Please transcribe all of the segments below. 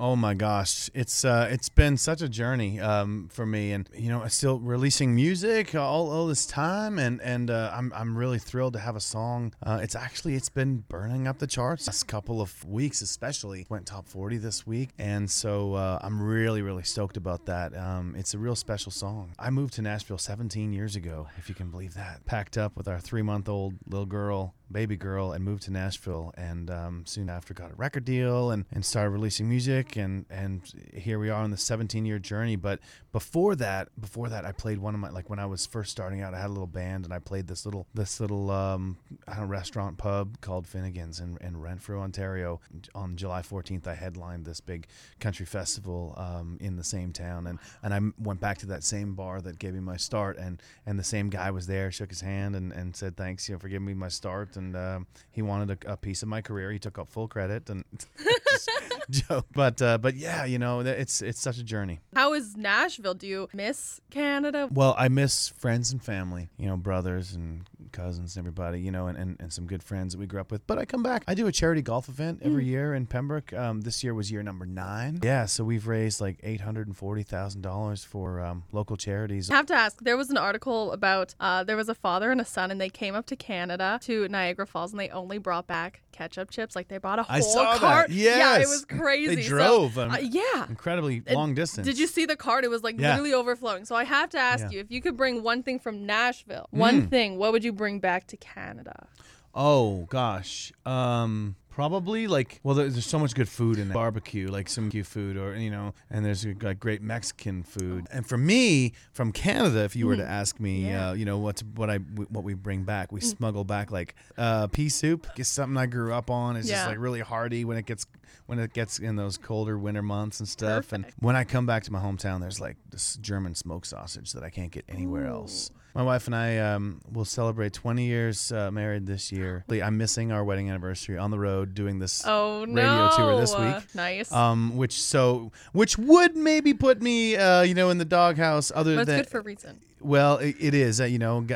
Oh my gosh, it's been such a journey for me, and I'm still releasing music all this time, and I'm really thrilled to have a song. It's been burning up the charts last couple of weeks, especially went top 40 this week, and so I'm really stoked about that. It's a real special song. I moved to Nashville 17 years ago, if you can believe that. Packed up with our 3-month-old little girl. Baby girl, and moved to Nashville, and soon after got a record deal and started releasing music, and here we are on the 17-year journey. But before that I played one of my, like when I was first starting out, I had a little band, and I played this little restaurant pub called Finnegan's in Renfrew, Ontario. On July 14th I headlined this big country festival in the same town, and I went back to that same bar that gave me my start, and the same guy was there, shook his hand and said thanks for giving me my start. And he wanted a piece of my career. He took up full credit, and just joke. But yeah, it's such a journey. How is Nashville? Do you miss Canada? Well, I miss friends and family, brothers and cousins and everybody, and some good friends that we grew up with. But I come back. I do a charity golf event every year in Pembroke. This year was year number 9. Yeah, so we've raised like $840,000 for local charities. I have to ask, there was an article about there was a father and a son, and they came up to Canada, to Niagara Falls, and they only brought back ketchup chips. Like they bought a whole I saw cart. That. Yes. Yeah, it was crazy. They drove incredibly long distance. Did you see the cart? It was like literally overflowing. So I have to ask you, if you could bring one thing from Nashville, one thing, what would you bring back to Canada? Oh gosh. Probably there's so much good food in there. Barbecue, like some barbecue food, or and there's like great Mexican food. And for me, from Canada, if you were to ask me, what we bring back, we smuggle back like pea soup. It's something I grew up on. It's just like really hearty when it gets in those colder winter months and stuff. Perfect. And when I come back to my hometown, there's like this German smoked sausage that I can't get anywhere else. My wife and I will celebrate 20 years married this year. I'm missing our wedding anniversary on the road doing this radio tour this week. Nice. Which would maybe put me, in the doghouse. But it's good for a reason. Well, it is. We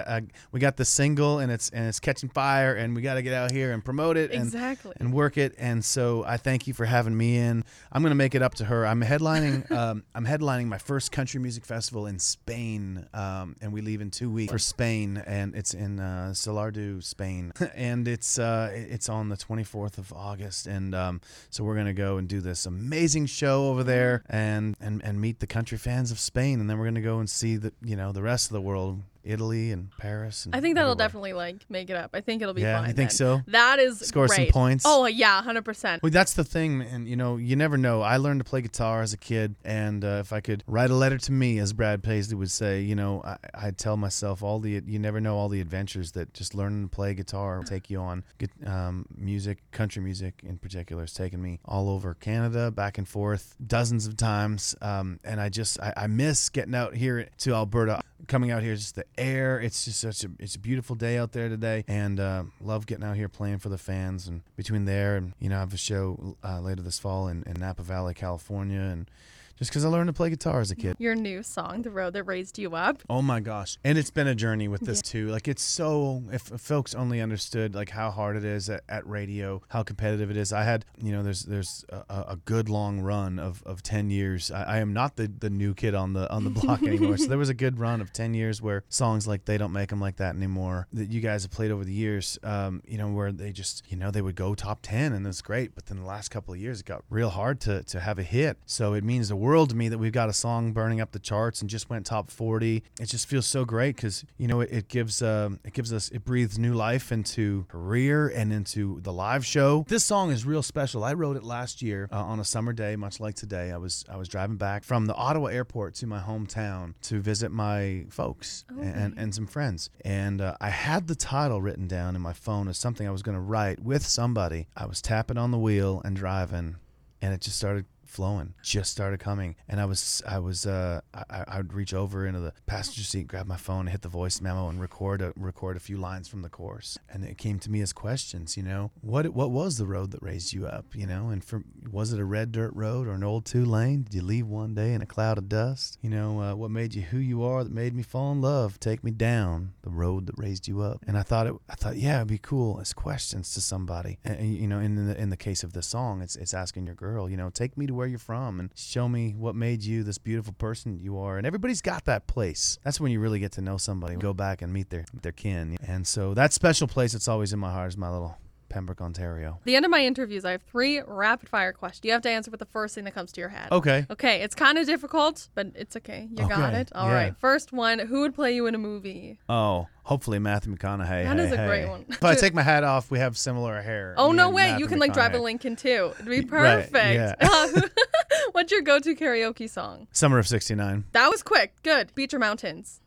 got the single, and it's catching fire, and we got to get out here and promote it, and work it. And so I thank you for having me in. I'm going to make it up to her. I'm headlining. I'm headlining my first country music festival in Spain, and we leave in 2 weeks for Spain, and it's in Salardo, Spain, and it's on the 24th of August, and so we're going to go and do this amazing show over there, and meet the country fans of Spain, and then we're going to go and see the rest of the world, Italy and Paris. And I think that'll everywhere. definitely make it up. I think it'll be fine. Yeah, you think so? That is Score great. some points. Oh yeah, 100%. Well, that's the thing, and you never know. I learned to play guitar as a kid, and if I could write a letter to me, as Brad Paisley would say, I'd tell myself you never know all the adventures that just learning to play guitar will take you on. Music, country music in particular, has taken me all over Canada, back and forth, dozens of times, and I miss getting out here to Alberta. Coming out here, just the air. It's just it's a beautiful day out there today, and love getting out here playing for the fans. And between there and I have a show later this fall in Napa Valley, California, and just because I learned to play guitar as a kid. Your new song, The Road That Raised You Up. Oh my gosh. And it's been a journey with this too. Like it's so, if folks only understood like how hard it is at radio, how competitive it is. I had, there's a good long run of 10 years. I am not the new kid on the block anymore. So there was a good run of 10 years where songs like They Don't Make Them Like That Anymore that you guys have played over the years, where they just, they would go top 10 and it's great. But then the last couple of years, it got real hard to have a hit. So it means the world to me that we've got a song burning up the charts and just went top 40. It just feels so great because it gives us, it breathes new life into career and into the live show. This song is real special. I wrote it last year on a summer day, much like today. I was driving back from the Ottawa airport to my hometown to visit my folks and some friends, and I had the title written down in my phone as something I was going to write with somebody. I was tapping on the wheel and driving, and it just started flowing, just started coming, and I would reach over into the passenger seat, grab my phone, hit the voice memo, and record a few lines from the chorus. And it came to me as questions, what was the road that raised you up, and was it a red dirt road or an old 2-lane? Did you leave one day in a cloud of dust? What made you who you are, that made me fall in love? Take me down the road that raised you up. And I thought it'd be cool as questions to somebody. And in the case of this song, it's asking your girl, take me to where you're from and show me what made you this beautiful person you are. And everybody's got that place. That's when you really get to know somebody, go back and meet their kin. And so that special place that's always in my heart is my little Pembroke, Ontario. The end of my interviews, I have 3 rapid fire questions. You have to answer with the first thing that comes to your head. Okay. Okay, it's kind of difficult, but it's okay. You got Okay, it. All yeah. right. First one, who would play you in a movie? Oh, hopefully Matthew McConaughey. That is a hey. great one. If I take my hat off, we have similar hair. Oh, Me no and way. Matthew You can like drive a McConaughey. Lincoln too. It'd be Right, perfect. yeah. What's your go-to karaoke song? Summer of '69. That was quick. Good. Beach or mountains?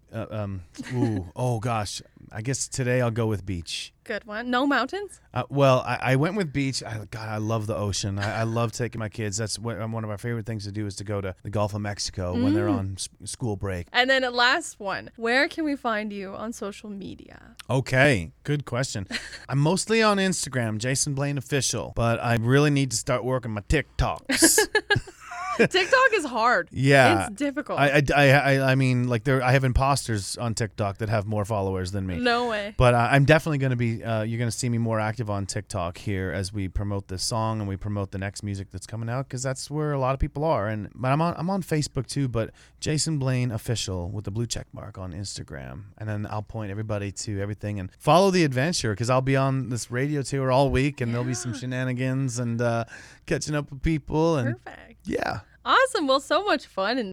Oh gosh. I guess today I'll go with beach. Good one. No mountains? Well, I went with beach. I love the ocean. I love taking my kids. That's one of my favorite things to do is to go to the Gulf of Mexico when they're on school break. And then last one. Where can we find you on social media? Okay, good question. I'm mostly on Instagram, Jason Blaine Official, but I really need to start working my TikToks. TikTok is hard. Yeah. It's difficult. I mean, like I have imposters on TikTok that have more followers than me. No way. But I'm definitely going to be, you're going to see me more active on TikTok here as we promote this song and we promote the next music that's coming out because that's where a lot of people are. But I'm on Facebook too, but Jason Blaine Official with the blue check mark on Instagram. And then I'll point everybody to everything and follow the adventure because I'll be on this radio tour all week and there'll be some shenanigans and catching up with people. And Perfect. yeah. Awesome. Well, so much fun. And